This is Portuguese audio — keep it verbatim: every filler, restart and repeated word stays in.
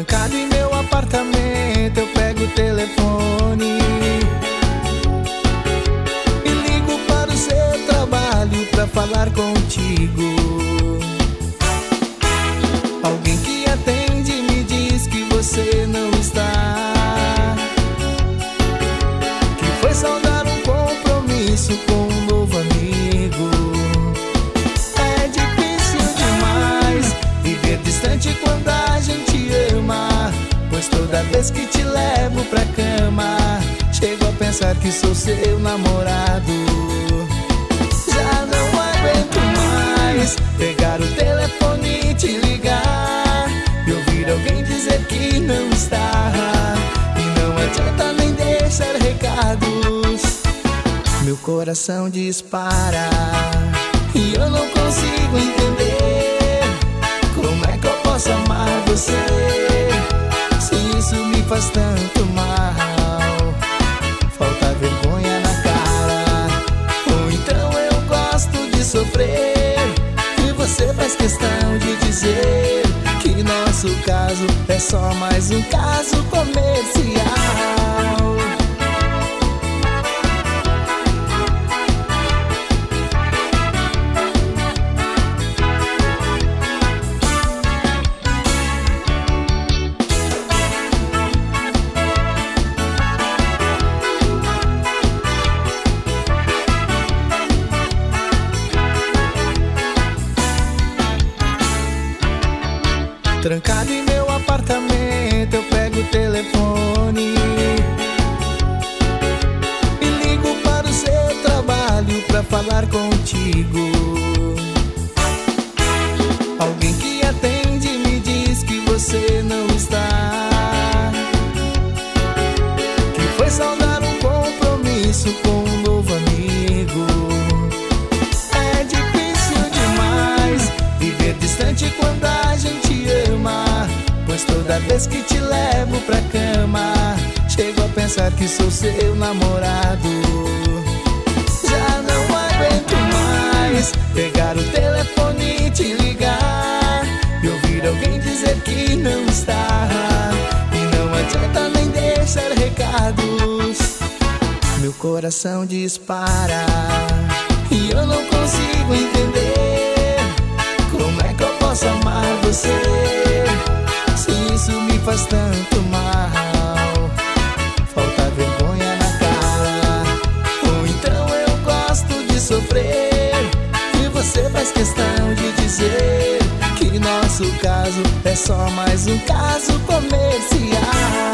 Trancado em meu apartamento, eu pego o telefone e ligo para o seu trabalho pra falar contigo. Alguém que atende me diz que você não está, que foi saudar um compromisso com um novo amigo. É difícil demais viver distante quando a gente ama, pois toda vez que te levo pra cama, chego a pensar que sou seu namorado. Já não aguento mais pegar o telefone e te ligar e ouvir alguém dizer que não está, e não adianta nem deixar recados. Meu coração dispara e eu não consigo entender como é que eu posso amar você, se isso me faz tanto mal. Falta vergonha na cara, ou então eu gosto de sofrer, e você faz questão de dizer que nosso caso é só mais um caso comercial. Trancado em meu apartamento, eu pego o telefone e ligo para o seu trabalho pra falar contigo. Alguém que atende me diz que você não está, que foi saudar um compromisso com um novo amigo. É difícil demais viver distante quando a gente ama, pois toda vez que te levo pra cama, chego a pensar que sou seu namorado. Já não aguento mais pegar o telefone e te ligar e ouvir alguém dizer que não está, e não adianta nem deixar recados. Meu coração dispara e eu não consigo entender como é que eu posso amar você, se isso me faz tanto mal. Falta vergonha na cara, ou então eu gosto de sofrer, e você faz questão de dizer que nosso caso é só mais um caso comercial.